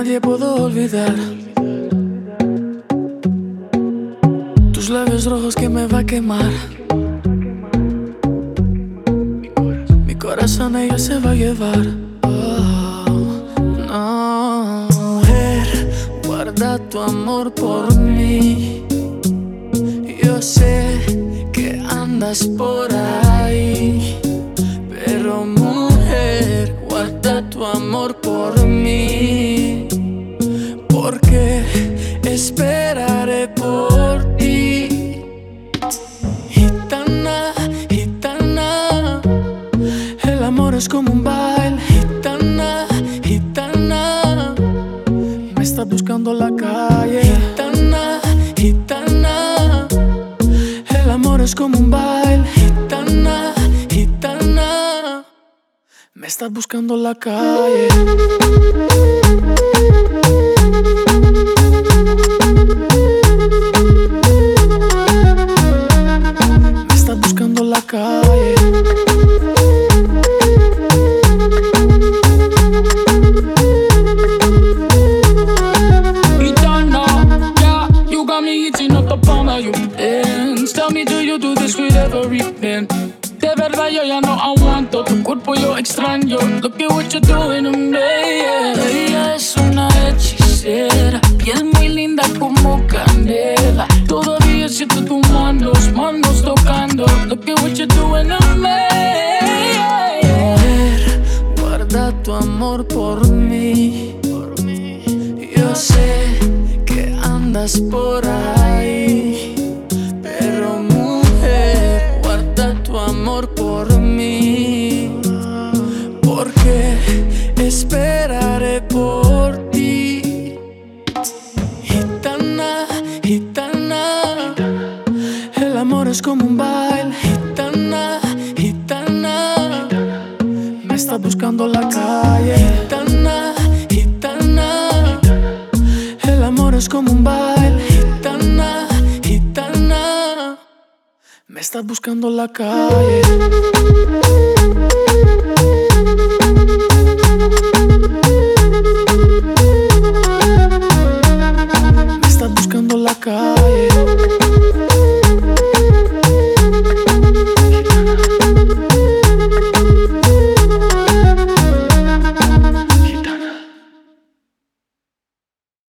nadie puedo olvidar tus labios rojos que me va a quemar. Mi corazón ella se va a llevar. Oh, no. Mujer, guarda tu amor por mí. Yo sé que andas por ahí, pero mujer, guarda tu amor por mí, porque esperaré por ti. Gitana, gitana, el amor es como un baile. Gitana, gitana, me está buscando la calle. Gitana, gitana, el amor es como un baile. Gitana, gitana, me estás buscando la calle. Me estás buscando la calle. Gitana, yeah, you got me eating up the palm of your hands. Tell me, do you do this with every man? De verdad yo ya no aguanto, tu cuerpo yo extraño. Look at what you're doing to me, yeah. Ella es una hechicera, piel muy linda como canela. Todavía siento tus manos tocando. Look at what you're doing to me, yeah. Mujer, guarda tu amor por mí. Yo sé que andas por ahí, pero mujer, guarda tu amor por mí, porque esperaré por ti. Gitana, gitana, el amor es como un baile. Gitana, gitana, me está buscando la calle. Gitana, gitana, el amor es como un baile. Gitana, gitana, me estás buscando la calle.